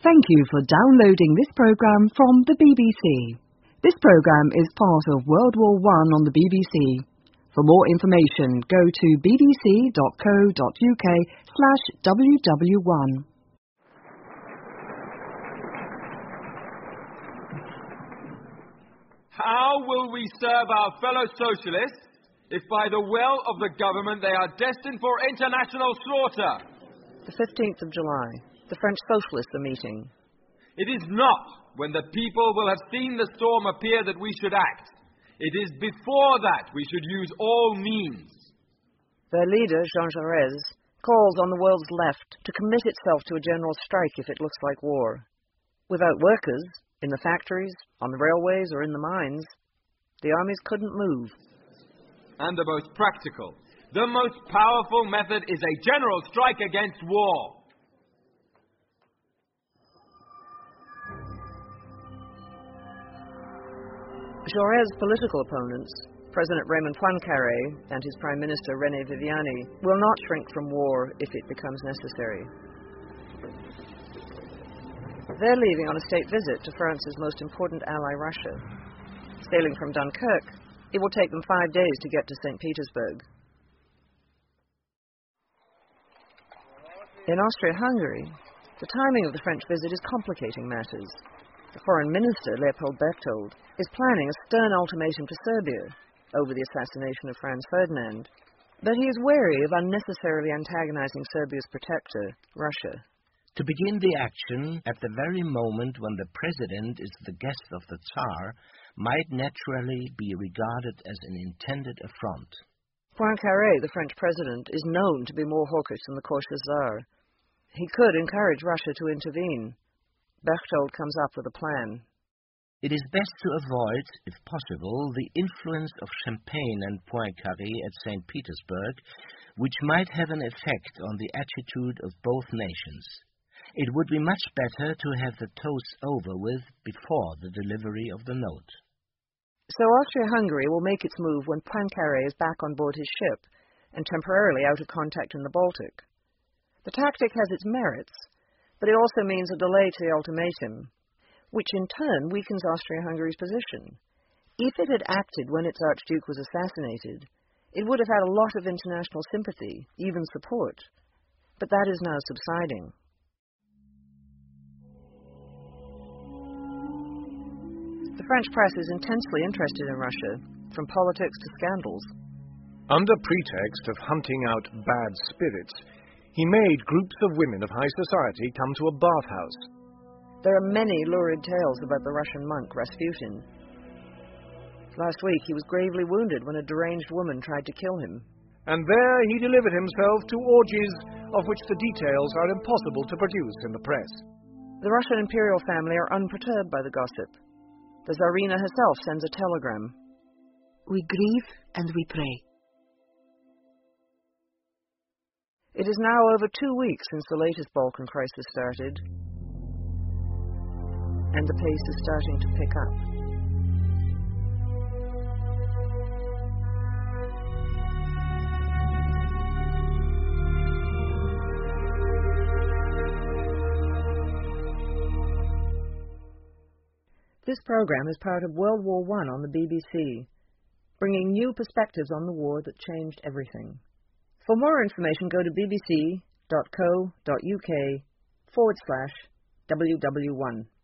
Thank you for downloading this program from the BBC. This program is part of World War I on the BBC. For more information, go to bbc.co.uk/WW1. How will we serve our fellow socialists if by the will of the government they are destined for international slaughter? The 15th of July. The French Socialists are meeting. It is not when the people will have seen the storm appear that we should act. It is before that we should use all means. Their leader, Jean Jaurès, calls on the world's left to commit itself to a general strike if it looks like war. Without workers, in the factories, on the railways, or in the mines, the armies couldn't move. And the most practical, the most powerful method is a general strike against war. Jaurès' political opponents, President Raymond Poincaré and his Prime Minister René Viviani, will not shrink from war if it becomes necessary. They're leaving on a state visit to France's most important ally, Russia. Sailing from Dunkirk, it will take them 5 days to get to St. Petersburg. In Austria-Hungary, the timing of the French visit is complicating matters. The Foreign Minister, Leopold Berchtold, is planning a stern ultimatum to Serbia over the assassination of Franz Ferdinand, but he is wary of unnecessarily antagonizing Serbia's protector, Russia. To begin the action at the very moment when the president is the guest of the Tsar might naturally be regarded as an intended affront. Poincaré, the French president, is known to be more hawkish than the cautious Tsar. He could encourage Russia to intervene. Berchtold comes up with a plan. It is best to avoid, if possible, the influence of Champagne and Poincaré at St. Petersburg, which might have an effect on the attitude of both nations. It would be much better to have the toast over with before the delivery of the note. So Austria-Hungary will make its move when Poincaré is back on board his ship and temporarily out of contact in the Baltic. The tactic has its merits, but it also means a delay to the ultimatum, which in turn weakens Austria-Hungary's position. If it had acted when its Archduke was assassinated, it would have had a lot of international sympathy, even support. But that is now subsiding. The French press is intensely interested in Russia, from politics to scandals. Under pretext of hunting out bad spirits, he made groups of women of high society come to a bathhouse. There are many lurid tales about the Russian monk Rasputin. Last week he was gravely wounded when a deranged woman tried to kill him. And there he delivered himself to orgies of which the details are impossible to produce in the press. The Russian imperial family are unperturbed by the gossip. The Tsarina herself sends a telegram. We grieve and we pray. It is now over 2 weeks since the latest Balkan crisis started, and the pace is starting to pick up. This program is part of World War I on the BBC, bringing new perspectives on the war that changed everything. For more information, go to bbc.co.uk/WW1.